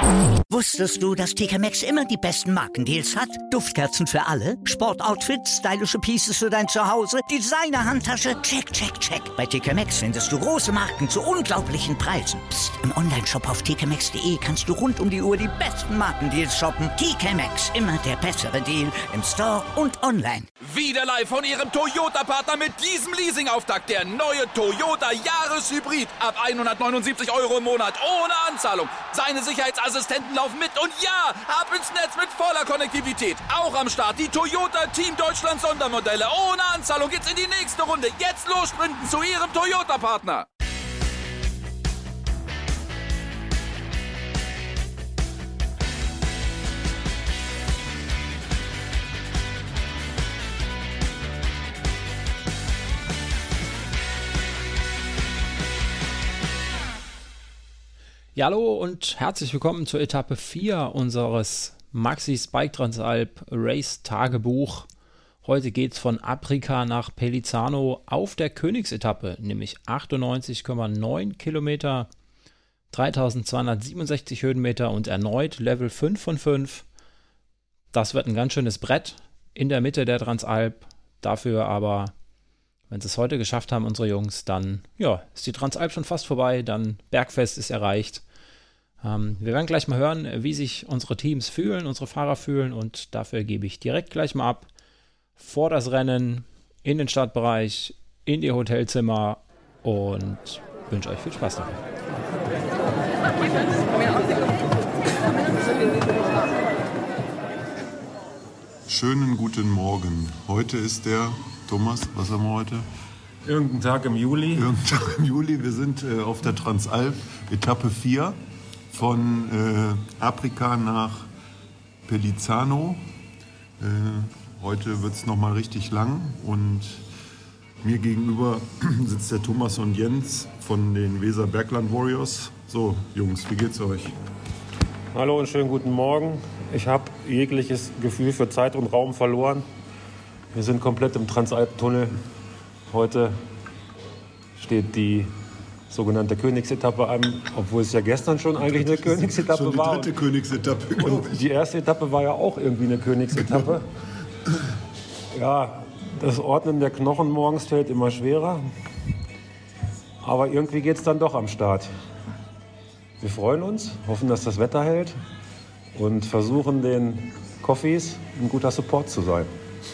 Wusstest du, dass TK Maxx immer die besten Markendeals hat? Duftkerzen für alle, Sportoutfits, stylische Pieces für dein Zuhause, Designer-Handtasche, check, check, check. Bei TK Maxx findest du große Marken zu unglaublichen Preisen. Psst. Im Onlineshop auf tkmaxx.de kannst du rund um die Uhr die besten Markendeals shoppen. TK Maxx, immer der bessere Deal im Store und online. Wieder live von Ihrem Toyota-Partner mit diesem Leasing-Auftakt. Der neue Toyota Jahreshybrid. Ab 179 € im Monat. Ohne Anzahlung. Seine Sicherheitsassistenten laufen mit. Und ja, ab ins Netz mit voller Konnektivität. Auch am Start die Toyota Team Deutschland Sondermodelle. Ohne Anzahlung geht's in die nächste Runde. Jetzt los sprinten zu Ihrem Toyota-Partner. Ja, hallo und herzlich willkommen zur Etappe 4 unseres Maxis Bike Transalp Race Tagebuch. Heute geht's von Aprica nach Pellizzano auf der Königsetappe, nämlich 98,9 Kilometer, 3267 Höhenmeter und erneut Level 5 von 5. Das wird ein ganz schönes Brett in der Mitte der Transalp. Dafür aber, wenn sie es heute geschafft haben, unsere Jungs, dann ja, ist die Transalp schon fast vorbei, dann Bergfest ist erreicht. Wir werden gleich mal hören, wie sich unsere Teams fühlen, unsere Fahrer fühlen, und dafür gebe ich direkt gleich mal ab vor das Rennen in den Startbereich, in die Hotelzimmer und wünsche euch viel Spaß dabei. Schönen guten Morgen. Heute ist der, Thomas, was haben wir heute? Irgendein Tag im Juli. Irgendein Tag im Juli. Wir sind auf der Transalp, Etappe 4 von Aprica nach Pellizzano. Heute wird es nochmal richtig lang und mir gegenüber sitzt der Thomas und Jens von den Weser Bergland Warriors. So, Jungs, wie geht's euch? Hallo und schönen guten Morgen. Ich habe jegliches Gefühl für Zeit und Raum verloren. Wir sind komplett im Transalp-Tunnel. Heute steht die sogenannte Königsetappe an, obwohl es ja gestern schon eigentlich eine Königsetappe schon die war. Dritte Königsetappe, glaube ich. Und die erste Etappe war ja auch irgendwie eine Königsetappe. Ja, das Ordnen der Knochen morgens fällt immer schwerer. Aber irgendwie geht es dann doch am Start. Wir freuen uns, hoffen, dass das Wetter hält und versuchen, den Coffees ein guter Support zu sein.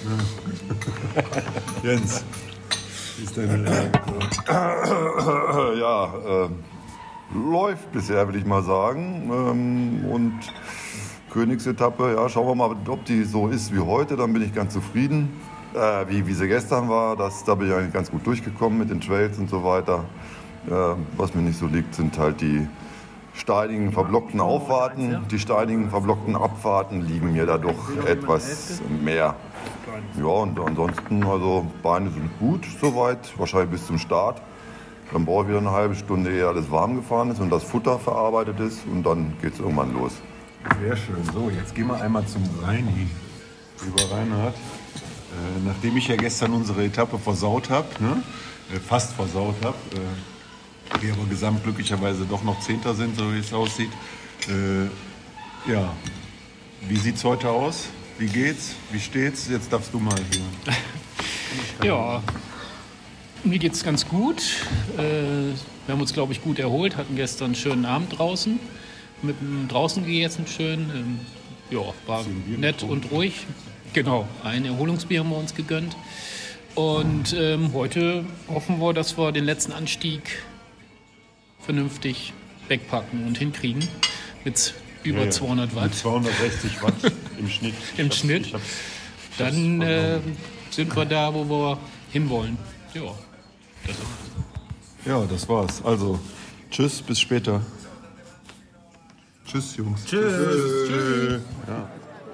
Jens, wie ist deine Lage? Ja, läuft bisher, würde ich mal sagen. Und Königsetappe, ja, schauen wir mal, ob die so ist wie heute, dann bin ich ganz zufrieden. Wie sie gestern war, da bin ich eigentlich ganz gut durchgekommen mit den Trails und so weiter. Was mir nicht so liegt, sind halt die steinigen, verblockten Auffahrten. Die steinigen, verblockten Abfahrten liegen mir da doch etwas mehr. Ja, und ansonsten, also Beine sind gut soweit, wahrscheinlich bis zum Start. Dann brauche ich wieder eine halbe Stunde, ehe alles warm gefahren ist und das Futter verarbeitet ist, und dann geht es irgendwann los. Sehr schön. So, jetzt gehen wir einmal zum Reini. Lieber Reinhard, nachdem ich ja gestern unsere Etappe versaut habe, fast versaut habe, wir aber gesamt glücklicherweise doch noch Zehnter sind, so wie es aussieht. Ja, wie sieht's heute aus? Wie geht's? Wie steht's? Jetzt darfst du mal hier. Ja, mir geht's ganz gut. Wir haben uns, glaube ich, gut erholt, hatten gestern einen schönen Abend draußen. Mit dem draußen gegessen schön. Ja, war nett und ruhig. Genau, ein Erholungsbier haben wir uns gegönnt. Und heute hoffen wir, dass wir den letzten Anstieg vernünftig wegpacken und hinkriegen. Mit über 200 Watt. Mit 260 Watt im Schnitt. Im Schnitt. Dann sind wir da, wo wir hinwollen. Ja, das war's. Ja, das war's. Also, tschüss, bis später. Tschüss, Jungs. Tschüss. Tschüss. Ja.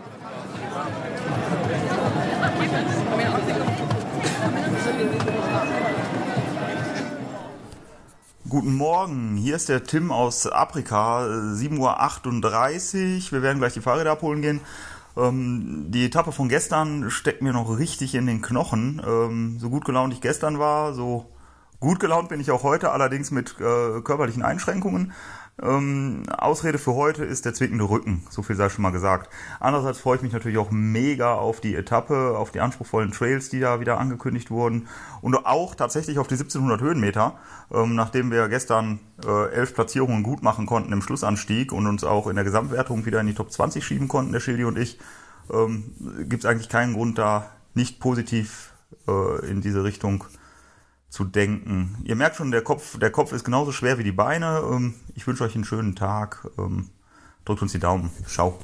Guten Morgen, hier ist der Tim aus Aprica, 7:38 Uhr. Wir werden gleich die Fahrräder abholen gehen. Die Etappe von gestern steckt mir noch richtig in den Knochen. So gut gelaunt ich gestern war, so gut gelaunt bin ich auch heute, allerdings mit körperlichen Einschränkungen. Ausrede für heute ist der zwickende Rücken, so viel sei schon mal gesagt. Andererseits freue ich mich natürlich auch mega auf die Etappe, auf die anspruchsvollen Trails, die da wieder angekündigt wurden und auch tatsächlich auf die 1700 Höhenmeter, nachdem wir gestern 11 Platzierungen gut machen konnten im Schlussanstieg und uns auch in der Gesamtwertung wieder in die Top 20 schieben konnten, der Schildi und ich, gibt es eigentlich keinen Grund, da nicht positiv in diese Richtung zu denken. Ihr merkt schon, der Kopf ist genauso schwer wie die Beine. Ich wünsche euch einen schönen Tag. Drückt uns die Daumen. Ciao.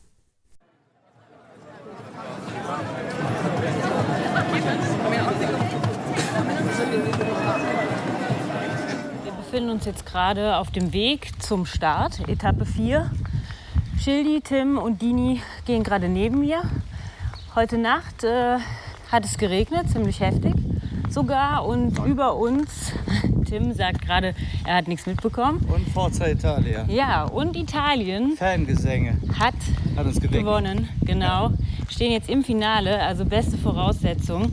Wir befinden uns jetzt gerade auf dem Weg zum Start, Etappe 4. Schildi, Tim und Dini gehen gerade neben mir. Heute Nacht hat es geregnet, ziemlich heftig sogar. Und über uns, Tim sagt gerade, er hat nichts mitbekommen. Und Forza Italia. Ja, und Italien Fangesänge. Hat uns gewonnen. Genau. Stehen jetzt im Finale, also beste Voraussetzung.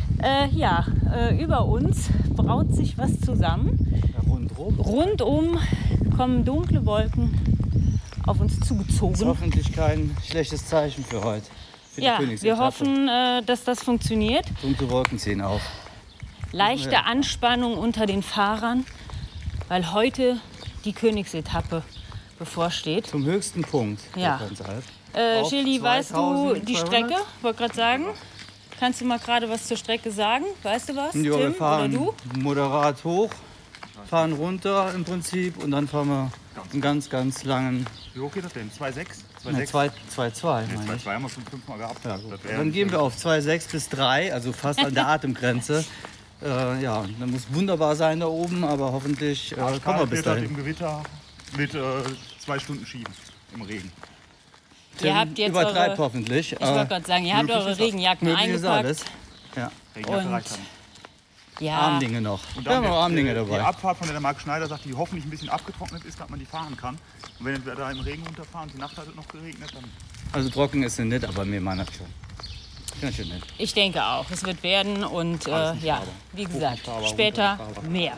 Über uns braut sich was zusammen. Ja, rundum kommen dunkle Wolken auf uns zugezogen. Das ist hoffentlich kein schlechtes Zeichen für heute. Für ja, wir hoffen, dass das funktioniert. Dunkle Wolken ziehen auf. Leichte Anspannung unter den Fahrern, weil heute die Königsetappe bevorsteht. Zum höchsten Punkt. Ja. Schildi, weißt du die Strecke? Wollte gerade sagen. Kannst du mal gerade was zur Strecke sagen? Weißt du was, ja, Tim, wir fahren oder du? Moderat hoch, fahren runter im Prinzip und dann fahren wir einen ganz, ganz langen... Wie hoch geht das denn? 2,6? 2,2 2,2 haben wir schon 5-mal gehabt. Ja, dann gehen wir auf 2,6 bis 3, also fast an der Atemgrenze. Dann muss wunderbar sein da oben, aber hoffentlich kommen wir bis dahin. Im Gewitter mit 2 Stunden schieben im Regen. Ihr habt jetzt übertreibt hoffentlich. Ich wollte gerade sagen, ihr habt eure Regenjacken eingepackt. Ja. Regenjacke reicht dann. Ja. Armdinge noch. Wir haben auch Armdinge dabei. Die Abfahrt, von der Marc Schneider sagt, die hoffentlich ein bisschen abgetrocknet ist, dass man die fahren kann. Und wenn wir da im Regen runterfahren, die Nacht hat es noch geregnet, dann... Also trocken ist sie nicht, aber mir meint das schon. Ganz schön nett. Ich denke auch, es wird werden und wie gesagt, später mehr.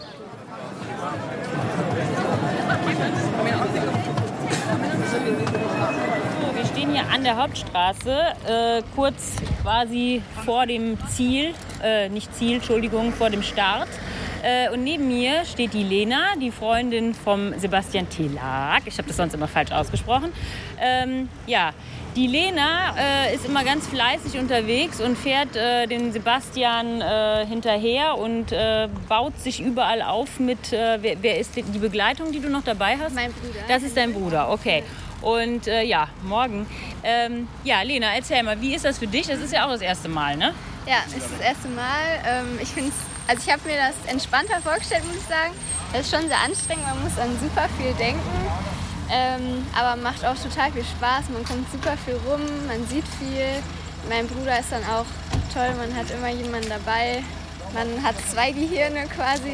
So, wir stehen hier an der Hauptstraße, kurz quasi vor dem Ziel, vor dem Start. Und neben mir steht die Lena, die Freundin vom Sebastian Telag. Ich habe das sonst immer falsch ausgesprochen. Die Lena ist immer ganz fleißig unterwegs und fährt den Sebastian hinterher und baut sich überall auf mit, wer ist die Begleitung, die du noch dabei hast? Mein Bruder. Das ist dein Bruder, okay. Und morgen. Lena, erzähl mal, wie ist das für dich? Das ist ja auch das erste Mal, ne? Ja, es ist das erste Mal. Ich habe mir das entspannter vorgestellt, muss ich sagen. Das ist schon sehr anstrengend, man muss an super viel denken. Aber macht auch total viel Spaß, man kommt super viel rum, man sieht viel. Mein Bruder ist dann auch toll, man hat immer jemanden dabei. Man hat 2 Gehirne quasi.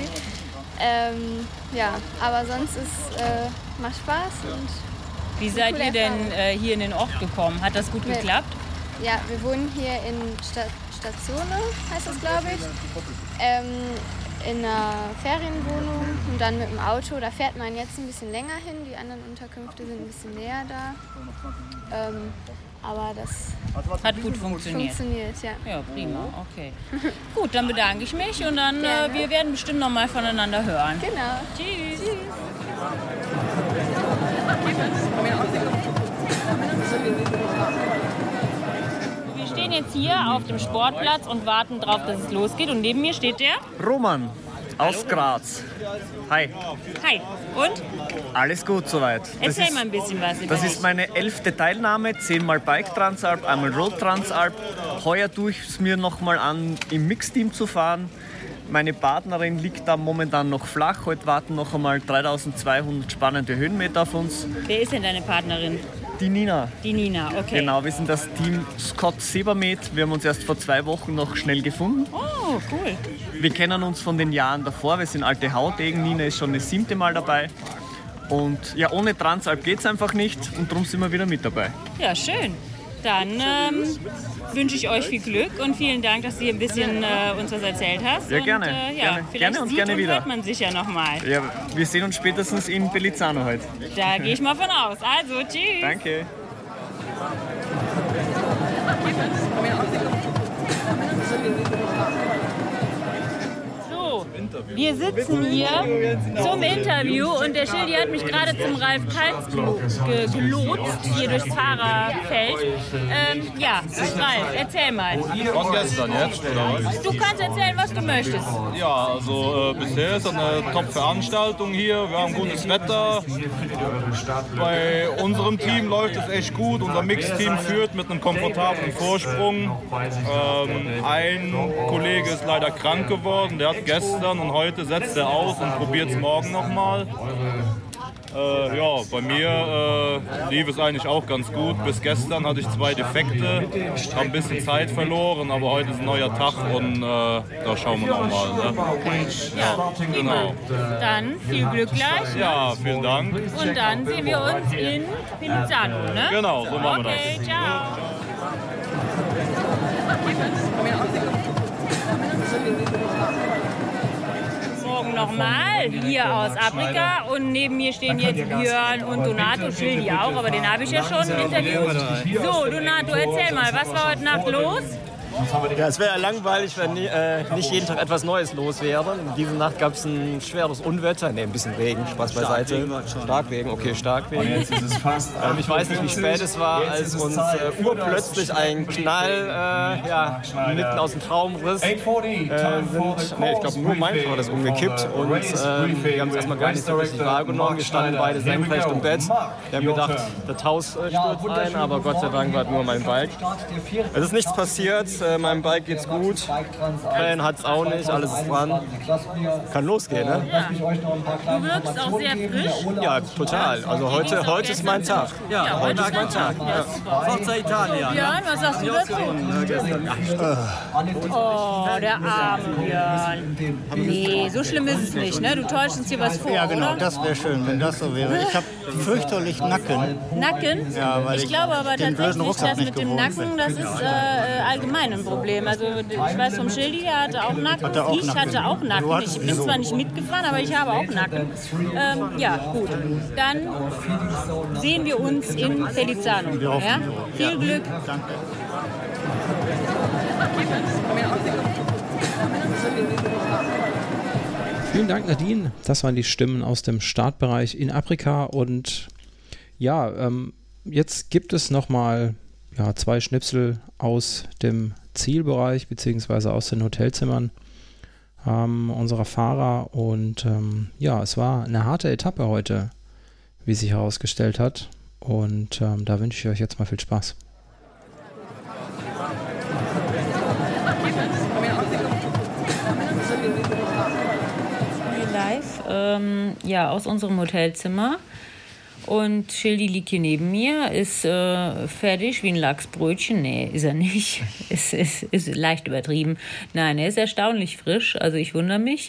Aber sonst macht Spaß. Und wie seid ihr denn hier in den Ort gekommen? Hat das gut geklappt? Ja, wir wohnen hier in Statione, heißt das, glaube ich. In einer Ferienwohnung und dann mit dem Auto. Da fährt man jetzt ein bisschen länger hin. Die anderen Unterkünfte sind ein bisschen näher da. Aber das hat gut funktioniert. Ja, prima, okay. Gut, dann bedanke ich mich und dann wir werden bestimmt noch mal voneinander hören. Genau. Tschüss. Wir stehen jetzt hier auf dem Sportplatz und warten drauf, dass es losgeht. Und neben mir steht der Roman aus Graz. Hi. Hi. Und? Alles gut soweit. Erzähl mal ein bisschen was über Das ist meine 11. Teilnahme, 10-mal Bike Transalp, einmal Road Transalp. Heuer tue ich es mir nochmal an, im Mixteam zu fahren. Meine Partnerin liegt da momentan noch flach. Heute warten noch einmal 3200 spannende Höhenmeter auf uns. Wer ist denn deine Partnerin? Die Nina. Die Nina, okay. Genau, wir sind das Team Scott Sebermed. Wir haben uns erst vor 2 Wochen noch schnell gefunden. Oh, cool. Wir kennen uns von den Jahren davor. Wir sind alte Hautegen. Nina ist schon das 7. Mal dabei. Und ja, ohne Transalp geht es einfach nicht. Und darum sind wir wieder mit dabei. Ja, schön. dann wünsche ich euch viel Glück und vielen Dank, dass du hier ein bisschen uns was erzählt hast. Ja, gerne. Und, gerne. Vielleicht Gerne und sieht gerne und wieder. hört man sich ja nochmal. Ja, wir sehen uns spätestens in Bellizzano heute. Da gehe ich mal von aus. Also, tschüss. Danke. So, wir sitzen hier zum Interview und der Schildi hat mich gerade zum Ralf Kaltz gelotst, hier durchs Fahrerfeld. Ja, Ralf, erzähl mal. Von gestern jetzt, oder? Du kannst erzählen, was du möchtest. Ja, also bisher ist eine Top-Veranstaltung hier. Wir haben gutes Wetter. Bei unserem Team läuft es echt gut. Unser Mixteam führt mit einem komfortablen Vorsprung. Ein Kollege ist leider krank geworden. Der hat gestern und heute setzt er aus und probiert es morgen nochmal. Ja, bei mir lief es eigentlich auch ganz gut. Bis gestern hatte ich 2 Defekte, habe ein bisschen Zeit verloren, aber heute ist ein neuer Tag und da schauen wir nochmal. Ne? Ja, genau. Dann viel Glück gleich. Ne? Ja, vielen Dank. Und dann sehen wir uns in Bellizzano, ne? Genau, so machen wir das. Okay, ciao. Morgen nochmal hier aus Afrika und neben mir stehen jetzt Björn und Donato, Schildi auch, aber den habe ich ja schon interviewt. So, Donato, erzähl mal, was war heute Nacht los? Ja, es wäre ja langweilig, wenn nicht jeden Tag etwas Neues los wäre. Diese Nacht gab es ein schweres Unwetter, ein bisschen Regen, Spaß beiseite. Starkregen, okay, Starkregen. Ich weiß nicht, wie spät es war, als uns urplötzlich ein Knall mitten aus dem Traum riss. Ich glaube, nur mein Fahrrad ist umgekippt und wir haben es erstmal gar nicht so richtig wahrgenommen. Wir standen beide senkrecht im Bett. Wir haben gedacht, das Haus stürzt ein, aber Gott sei Dank war nur mein Bike. Es ist nichts passiert. Meinem Bike geht's gut. Krähen hat's auch nicht, alles ist dran. Kann losgehen, ne? Ja. Du wirkst auch sehr frisch. Ja, total. Also heute ist mein Tag. Ja, heute ist mein Tag. Forza Italia. Björn, was sagst du dazu? Oh, der arme Björn. Nee, so schlimm ist es nicht, ne? Du täuschst uns hier was vor, Ja, genau, oder? das wäre schön, wenn das so wäre. Ich habe fürchterlich Nacken. Nacken? Ja, weil Ich glaube aber den blöden tatsächlich, Rucksack das nicht mit dem gewohnt Nacken, bin. das ist allgemein ein Problem. Also ich weiß vom Schildi, der hatte auch Nacken. Hat er auch Ich hatte auch Du Nacken. hattest Ich bin so. zwar nicht mitgefahren, aber ich habe auch Nacken. Ja, gut. Dann sehen wir uns in Bellizzano. Ja? Viel Glück. Danke. Vielen Dank, Nadine. Das waren die Stimmen aus dem Startbereich in Afrika. Und ja, jetzt gibt es nochmal 2 Schnipsel aus dem Zielbereich beziehungsweise aus den Hotelzimmern unserer Fahrer. Und es war eine harte Etappe heute, wie sich herausgestellt hat. Und da wünsche ich euch jetzt mal viel Spaß. Live, aus unserem Hotelzimmer. Und Schildi liegt hier neben mir, ist fertig wie ein Lachsbrötchen. Nee, ist er nicht. Ist leicht übertrieben. Nein, er ist erstaunlich frisch, also ich wundere mich.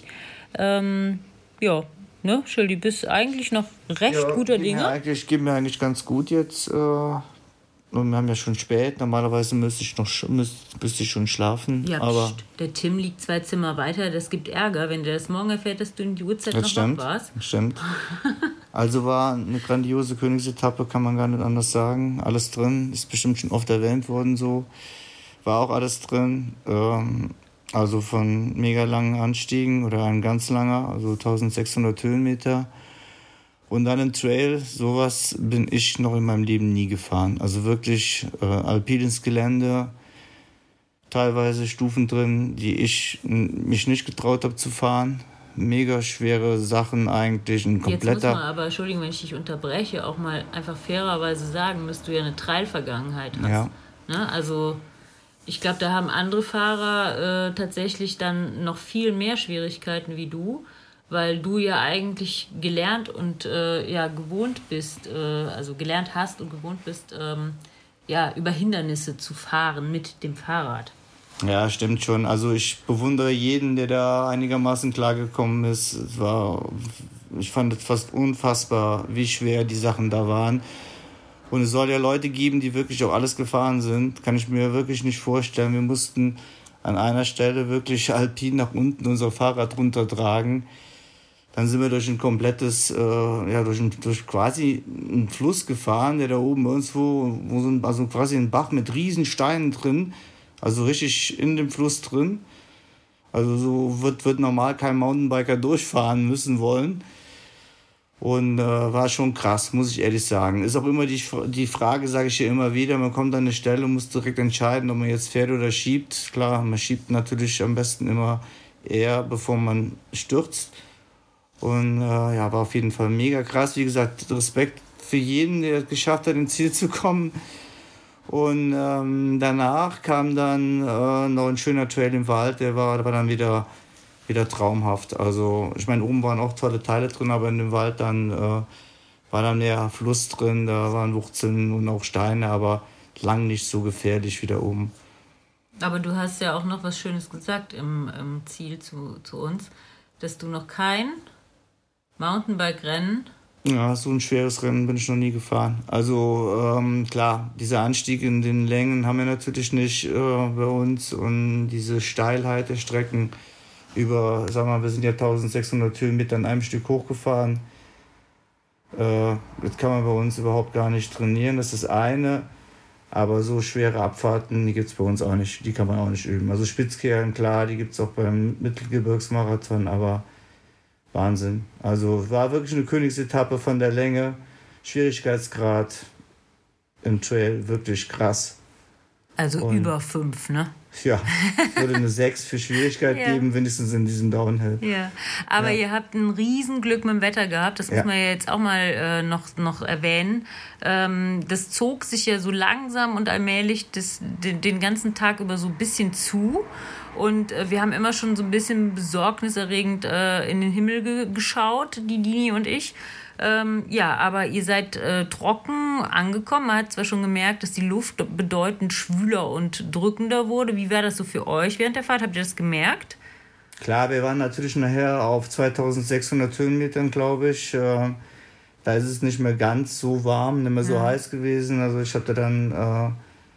Schildi, bist eigentlich noch recht guter Dinge. Geht mir eigentlich ganz gut jetzt. Und wir haben ja schon spät. Normalerweise müsste ich schon schlafen. Ja, aber der Tim liegt 2 Zimmer weiter. Das gibt Ärger, wenn der das morgen erfährt, dass du in die Uhrzeit das noch stimmt, wach warst. das stimmt. Also war eine grandiose Königsetappe, kann man gar nicht anders sagen. Alles drin, ist bestimmt schon oft erwähnt worden so. War auch alles drin. Also von mega langen Anstiegen oder ein ganz langer, also 1600 Höhenmeter. Und dann ein Trail, sowas bin ich noch in meinem Leben nie gefahren. Also wirklich alpines Gelände, teilweise Stufen drin, die ich mich nicht getraut habe zu fahren. Mega schwere Sachen eigentlich, ein kompletter... Jetzt muss man aber, Entschuldigung, wenn ich dich unterbreche, auch mal einfach fairerweise sagen, dass du ja eine Trail-Vergangenheit hast. Ja. Ne? Also ich glaube, da haben andere Fahrer tatsächlich dann noch viel mehr Schwierigkeiten wie du, weil du ja eigentlich gelernt und gewohnt bist, also gelernt hast und gewohnt bist, über Hindernisse zu fahren mit dem Fahrrad. Ja, stimmt schon. Also ich bewundere jeden, der da einigermaßen klargekommen ist. Ich fand es fast unfassbar, wie schwer die Sachen da waren. Und es soll ja Leute geben, die wirklich auch alles gefahren sind. Kann ich mir wirklich nicht vorstellen. Wir mussten an einer Stelle wirklich alpin nach unten unser Fahrrad runtertragen. Dann sind wir durch ein komplettes, durch quasi einen Fluss gefahren, der da oben irgendwo, also quasi ein Bach mit riesen Steinen drin, also richtig in dem Fluss drin. Also so wird normal kein Mountainbiker durchfahren müssen wollen. Und war schon krass, muss ich ehrlich sagen. Ist auch immer die Frage, sage ich hier immer wieder, man kommt an eine Stelle und muss direkt entscheiden, ob man jetzt fährt oder schiebt. Klar, man schiebt natürlich am besten immer eher, bevor man stürzt. Und war auf jeden Fall mega krass. Wie gesagt, Respekt für jeden, der es geschafft hat, ins Ziel zu kommen. Und danach kam dann noch ein schöner Trail im Wald, der war dann wieder traumhaft. Also ich meine, oben waren auch tolle Teile drin, aber in dem Wald dann war dann mehr Fluss drin, da waren Wurzeln und auch Steine, aber lang nicht so gefährlich wie da oben. Aber du hast ja auch noch was Schönes gesagt im Ziel zu uns, dass du noch kein Mountainbike-Rennen. Ja, so ein schweres Rennen bin ich noch nie gefahren. Also klar, dieser Anstieg in den Längen haben wir natürlich nicht bei uns und diese Steilheit der Strecken über, sagen wir mal, wir sind ja 1600 Höhenmeter in einem Stück hochgefahren. Das kann man bei uns überhaupt gar nicht trainieren, das ist das eine. Aber so schwere Abfahrten, die gibt es bei uns auch nicht, die kann man auch nicht üben. Also Spitzkehren, klar, die gibt es auch beim Mittelgebirgsmarathon, aber Wahnsinn. Also war wirklich eine Königsetappe von der Länge, Schwierigkeitsgrad im Trail wirklich krass. Also und über 5, ne? Ja, es würde eine 6 für Schwierigkeit geben, wenigstens in diesem Downhill. Ja, aber ihr habt ein Riesenglück mit dem Wetter gehabt, das muss man ja jetzt auch mal noch erwähnen. Das zog sich ja so langsam und allmählich den ganzen Tag über so ein bisschen zu. Und wir haben immer schon so ein bisschen besorgniserregend in den Himmel geschaut, die Dini und ich. Aber ihr seid trocken angekommen. Man hat zwar schon gemerkt, dass die Luft bedeutend schwüler und drückender wurde. Wie war das so für euch während der Fahrt? Habt ihr das gemerkt? Klar, wir waren natürlich nachher auf 2600 Höhenmetern, glaube ich. Da ist es nicht mehr ganz so warm, nicht mehr so heiß gewesen. Also ich hatte dann,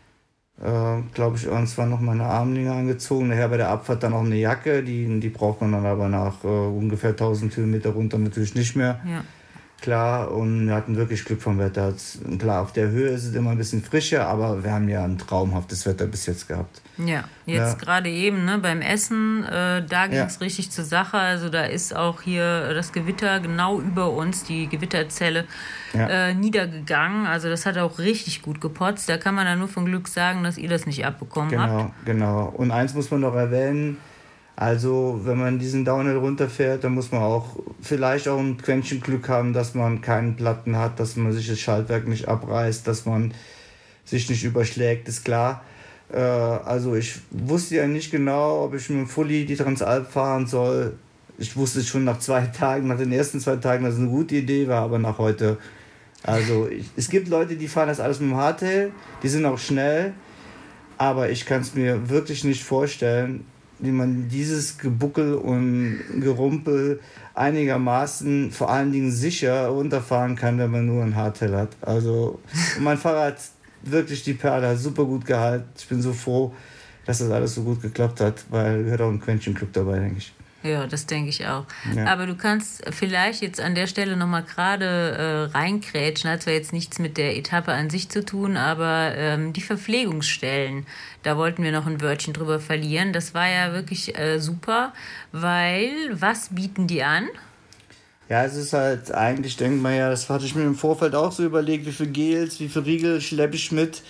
glaube ich, irgendwann noch meine Armlinge angezogen. Nachher bei der Abfahrt dann auch eine Jacke. Die braucht man dann aber nach ungefähr 1000 Höhenmeter runter natürlich nicht mehr. Ja. Klar, und wir hatten wirklich Glück vom Wetter. Klar, auf der Höhe ist es immer ein bisschen frischer, aber wir haben ja ein traumhaftes Wetter bis jetzt gehabt. Ja, jetzt gerade eben, ne, beim Essen, da ging es richtig zur Sache. Also da ist auch hier das Gewitter genau über uns, die Gewitterzelle, niedergegangen. Also das hat auch richtig gut gepotzt. Da kann man dann nur von Glück sagen, dass ihr das nicht abbekommen habt. Genau. Und eins muss man noch erwähnen, also wenn man diesen Downhill runterfährt, dann muss man auch vielleicht auch ein Quäntchen Glück haben, dass man keinen Platten hat, dass man sich das Schaltwerk nicht abreißt, dass man sich nicht überschlägt, ist klar. Also ich wusste ja nicht genau, ob ich mit dem Fully die Transalp fahren soll. Ich wusste schon nach den ersten 2 Tagen, dass es eine gute Idee war, aber nach heute. Also es gibt Leute, die fahren das alles mit dem Hardtail, die sind auch schnell, aber ich kann es mir wirklich nicht vorstellen, wie man dieses Gebuckel und Gerumpel einigermaßen, vor allen Dingen sicher runterfahren kann, wenn man nur ein Hardtail hat. Also mein Fahrrad, wirklich die Perle, hat super gut gehalten. Ich bin so froh, dass das alles so gut geklappt hat, weil gehört auch ein Quäntchen Glück dabei, denke ich. Ja, das denke ich auch. Ja. Aber du kannst vielleicht jetzt an der Stelle nochmal gerade reinkrätschen, hat zwar jetzt nichts mit der Etappe an sich zu tun, aber die Verpflegungsstellen, da wollten wir noch ein Wörtchen drüber verlieren. Das war ja wirklich super, weil was bieten die an? Ja, es ist halt, eigentlich denkt man ja, das hatte ich mir im Vorfeld auch so überlegt, wie viele Gels, wie viele Riegel schleppe ich mit.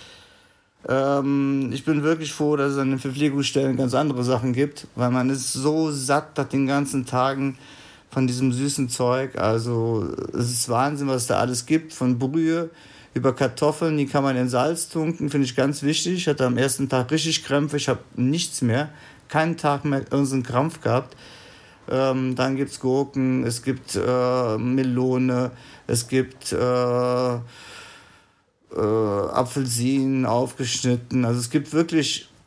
Ich bin wirklich froh, dass es an den Verpflegungsstellen ganz andere Sachen gibt, weil man ist so satt nach den ganzen Tagen von diesem süßen Zeug. Also es ist Wahnsinn, was es da alles gibt, von Brühe über Kartoffeln, die kann man in Salz tunken, finde ich ganz wichtig. Ich hatte am ersten Tag richtig Krämpfe, ich habe nichts mehr, keinen Tag mehr irgendeinen Krampf gehabt. Dann gibt es Gurken, es gibt Melone, es gibt Apfelsinen aufgeschnitten. Also es gibt wirklich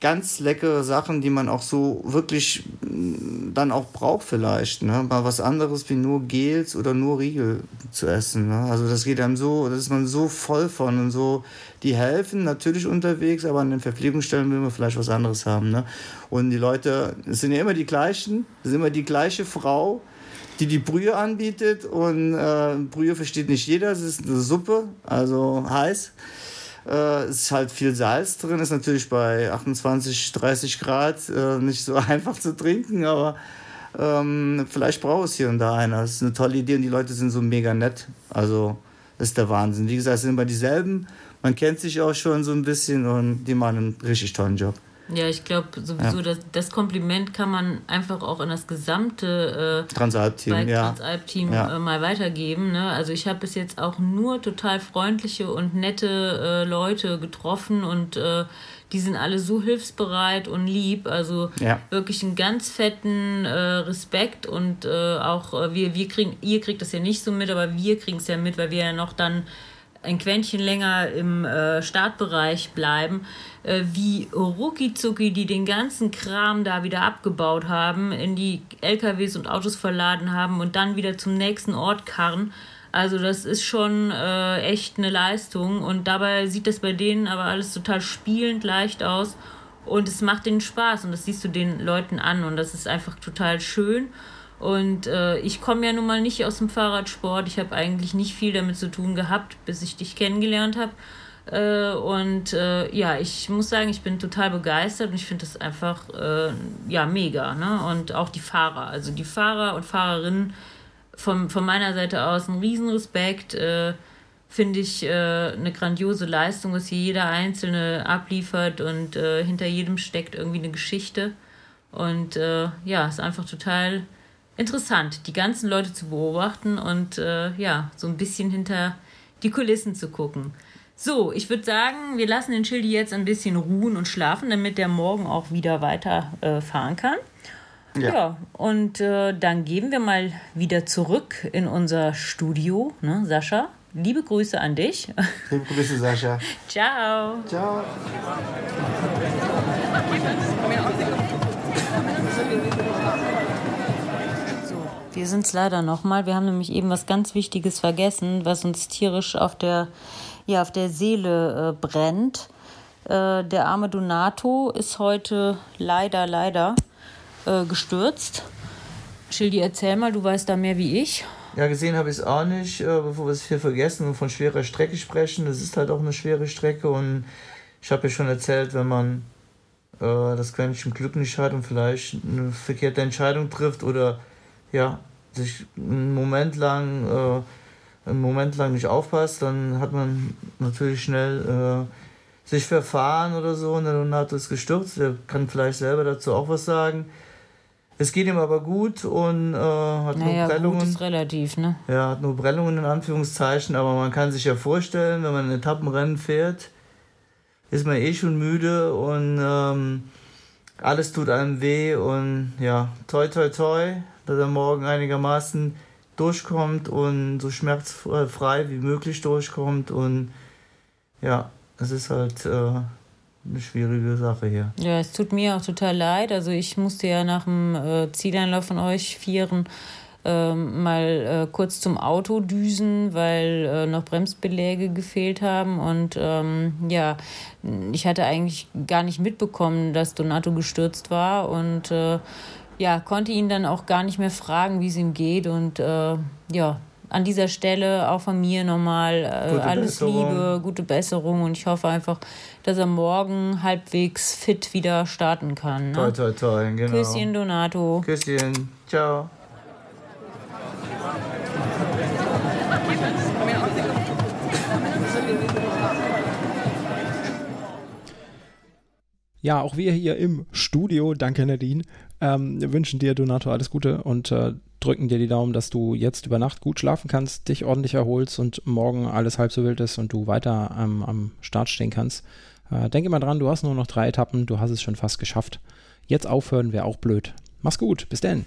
ganz leckere Sachen, die man auch so wirklich dann auch braucht vielleicht. Ne? Mal was anderes wie nur Gels oder nur Riegel zu essen. Ne? Also das geht einem so, da ist man so voll von und so. Die helfen natürlich unterwegs, aber an den Verpflegungsstellen will man vielleicht was anderes haben. Ne? Und die Leute, es sind ja immer die gleichen, es ist immer die gleiche Frau, die Brühe anbietet. Und Brühe versteht nicht jeder, es ist eine Suppe, also heiß. Es ist halt viel Salz drin, ist natürlich bei 28, 30 Grad nicht so einfach zu trinken, aber vielleicht braucht es hier und da einer. Das ist eine tolle Idee und die Leute sind so mega nett. Also das ist der Wahnsinn. Wie gesagt, es sind immer dieselben, man kennt sich auch schon so ein bisschen und die machen einen richtig tollen Job. Ja, ich glaube sowieso, das Kompliment kann man einfach auch an das gesamte Transalp-Team mal weitergeben. Ne? Also ich habe bis jetzt auch nur total freundliche und nette Leute getroffen und die sind alle so hilfsbereit und lieb. Also wirklich einen ganz fetten Respekt und auch ihr kriegt das ja nicht so mit, aber wir kriegen es ja mit, weil wir ja noch dann ein Quäntchen länger im Startbereich bleiben, wie rucki-zucki die den ganzen Kram da wieder abgebaut haben, in die LKWs und Autos verladen haben und dann wieder zum nächsten Ort karren. Also das ist schon echt eine Leistung und dabei sieht das bei denen aber alles total spielend leicht aus und es macht denen Spaß und das siehst du den Leuten an und das ist einfach total schön. Und ich komme ja nun mal nicht aus dem Fahrradsport. Ich habe eigentlich nicht viel damit zu tun gehabt, bis ich dich kennengelernt habe. Ich muss sagen, ich bin total begeistert und ich finde das einfach mega. Ne? Und auch die Fahrer. Also die Fahrer und Fahrerinnen von meiner Seite aus ein Riesenrespekt. Finde ich eine grandiose Leistung, was hier jeder Einzelne abliefert und hinter jedem steckt irgendwie eine Geschichte. Und ist einfach total interessant, die ganzen Leute zu beobachten und so ein bisschen hinter die Kulissen zu gucken. So, ich würde sagen, wir lassen den Schildi jetzt ein bisschen ruhen und schlafen, damit der morgen auch wieder weiter fahren kann. Ja, und dann gehen wir mal wieder zurück in unser Studio. Ne, Sascha, liebe Grüße an dich. Liebe Grüße, Sascha. Ciao. Ciao. Wir sind es leider nochmal. Wir haben nämlich eben was ganz Wichtiges vergessen, was uns tierisch auf der Seele brennt. Der arme Donato ist heute leider gestürzt. Schildi, erzähl mal, du weißt da mehr wie ich. Ja, gesehen habe ich es auch nicht, bevor wir es hier vergessen und von schwerer Strecke sprechen. Das ist halt auch eine schwere Strecke und ich habe ja schon erzählt, wenn man das Quäntchen Glück nicht hat und vielleicht eine verkehrte Entscheidung trifft oder sich einen Moment lang nicht aufpasst, dann hat man natürlich schnell sich verfahren oder so und der Donato ist gestürzt. Der kann vielleicht selber dazu auch was sagen. Es geht ihm aber gut und hat nur Prellungen. Gut ist relativ, ne? Ja, hat nur Prellungen in Anführungszeichen, aber man kann sich ja vorstellen, wenn man ein Etappenrennen fährt, ist man schon müde und alles tut einem weh und toi toi toi, dass er morgen einigermaßen durchkommt und so schmerzfrei wie möglich durchkommt und es ist halt eine schwierige Sache hier. Ja, es tut mir auch total leid, also ich musste ja nach dem Zieleinlauf von euch Vieren mal kurz zum Auto düsen, weil noch Bremsbeläge gefehlt haben und ich hatte eigentlich gar nicht mitbekommen, dass Donato gestürzt war und konnte ihn dann auch gar nicht mehr fragen, wie es ihm geht und an dieser Stelle auch von mir nochmal alles Liebe, gute Besserung und ich hoffe einfach, dass er morgen halbwegs fit wieder starten kann. Ne? Toi, toi, toi, genau. Küsschen, Donato. Küsschen, ciao. Ja, auch wir hier im Studio, danke Nadine, wünschen dir, Donato, alles Gute und drücken dir die Daumen, dass du jetzt über Nacht gut schlafen kannst, dich ordentlich erholst und morgen alles halb so wild ist und du weiter am Start stehen kannst. Denk immer dran, du hast nur noch 3 Etappen, du hast es schon fast geschafft. Jetzt aufhören wäre auch blöd. Mach's gut, bis denn.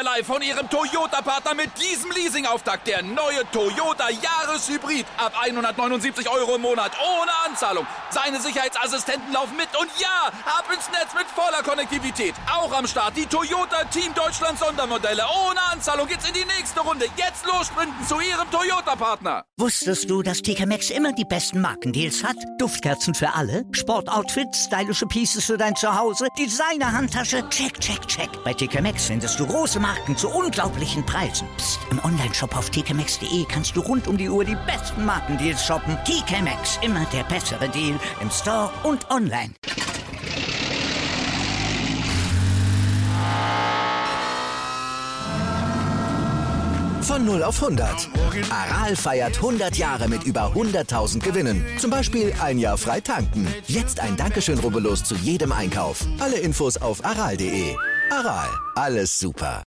live von Ihrem Toyota-Partner mit diesem Leasing-Auftakt. Der neue Toyota Jahreshybrid. Ab 179 € im Monat. Ohne Anzahlung. Seine Sicherheitsassistenten laufen mit. Und ja, ab ins Netz mit voller Konnektivität. Auch am Start die Toyota Team Deutschland Sondermodelle. Ohne Anzahlung geht's in die nächste Runde. Jetzt los sprinten zu Ihrem Toyota-Partner. Wusstest du, dass TK Maxx immer die besten Markendeals hat? Duftkerzen für alle, Sportoutfits, stylische Pieces für dein Zuhause, Designer-Handtasche, check, check, check. Bei TK Maxx findest du große Marken zu unglaublichen Preisen. Psst. Im Onlineshop auf tkmaxx.de kannst du rund um die Uhr die besten Markendeals shoppen. TK Maxx, immer der bessere Deal im Store und online. Von 0 auf 100. Aral feiert 100 Jahre mit über 100.000 Gewinnen. Zum Beispiel ein Jahr frei tanken. Jetzt ein Dankeschön, rubbellos zu jedem Einkauf. Alle Infos auf aral.de. Aral, alles super.